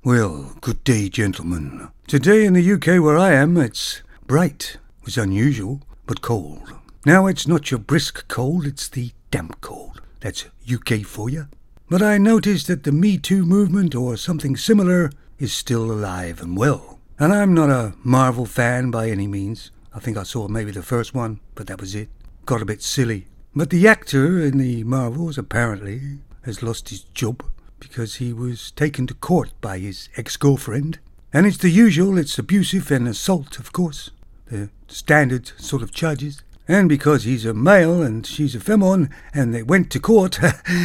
Well, good day, gentlemen. Today in the UK where I am, it's bright, which is unusual, but cold. Now, it's not your brisk cold, it's the damp cold. That's UK for you. But I noticed that the Me Too movement, or something similar, is still alive and well. And I'm not a Marvel fan by any means. I think I saw maybe the first one, but that was it. Got a bit silly. But the actor in the Marvels apparently has lost his job because he was taken to court by his ex-girlfriend. And it's the usual, it's abusive and assault, of course. The standard sort of charges. And because he's a male and she's a femon, and they went to court,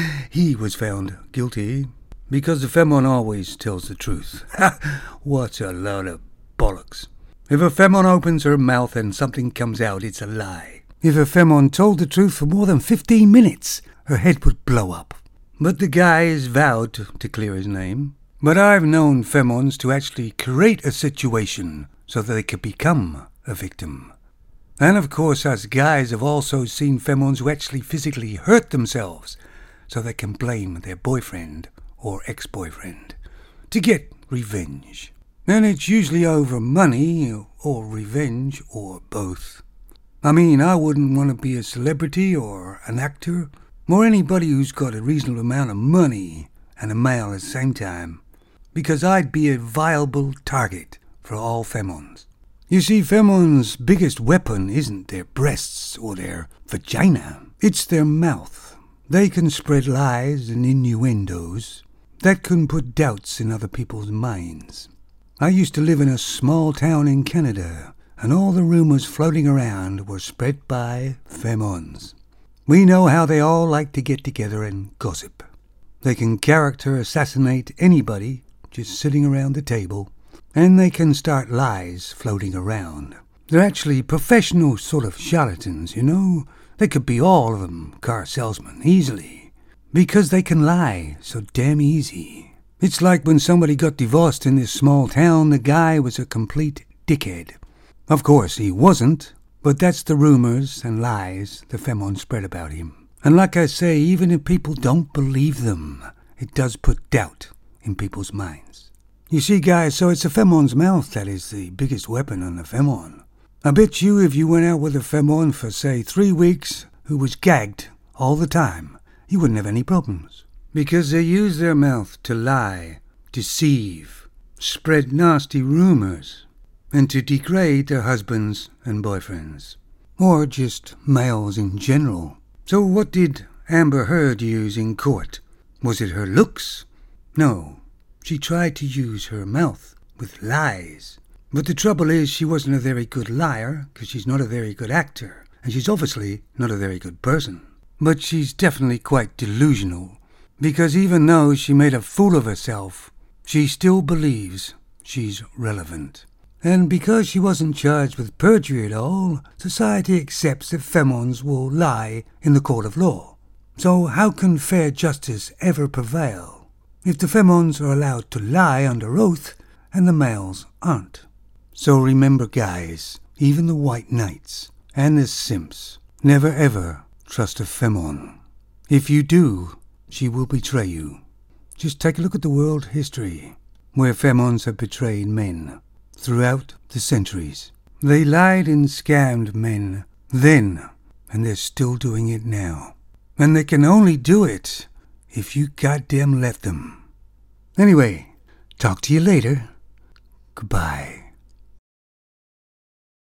he was found guilty. Because the femon always tells the truth. What a load of bollocks. If a femon opens her mouth and something comes out, it's a lie. If a femon told the truth for more than 15 minutes, her head would blow up. But the guy is vowed to clear his name. But I've known femons to actually create a situation so that they could become a victim. And of course, us guys have also seen femons who actually physically hurt themselves so they can blame their boyfriend or ex-boyfriend to get revenge. And it's usually over money or revenge or both. I mean, I wouldn't want to be a celebrity or an actor or anybody who's got a reasonable amount of money and a male at the same time, because I'd be a viable target for all femons. You see, femons' biggest weapon isn't their breasts or their vagina. It's their mouth. They can spread lies and innuendos that can put doubts in other people's minds. I used to live in a small town in Canada, and all the rumors floating around were spread by femons. We know how they all like to get together and gossip. They can character assassinate anybody just sitting around the table, and they can start lies floating around. They're actually professional sort of charlatans, you know. They could be all of them car salesmen, easily, because they can lie so damn easy. It's like when somebody got divorced in this small town, the guy was a complete dickhead. Of course, he wasn't, but that's the rumors and lies the femons spread about him. And like I say, even if people don't believe them, it does put doubt in people's minds. You see, guys, so it's a femon's mouth that is the biggest weapon on the femon. I bet you if you went out with a femon for, say, 3 weeks, who was gagged all the time, you wouldn't have any problems. Because they use their mouth to lie, deceive, spread nasty rumors, and to degrade their husbands and boyfriends. Or just males in general. So what did Amber Heard use in court? Was it her looks? No. She tried to use her mouth with lies. But the trouble is she wasn't a very good liar, because she's not a very good actor, and she's obviously not a very good person. But she's definitely quite delusional, because even though she made a fool of herself, she still believes she's relevant. And because she wasn't charged with perjury at all, society accepts that femons will lie in the court of law. So how can fair justice ever prevail if the femons are allowed to lie under oath and the males aren't? So remember, guys, even the white knights and the simps, never ever trust a femon. If you do, she will betray you. Just take a look at the world history, where femons have betrayed men throughout the centuries. They lied and scammed men then, and they're still doing it now. And they can only do it if you goddamn let them. Anyway, talk to you later. Goodbye.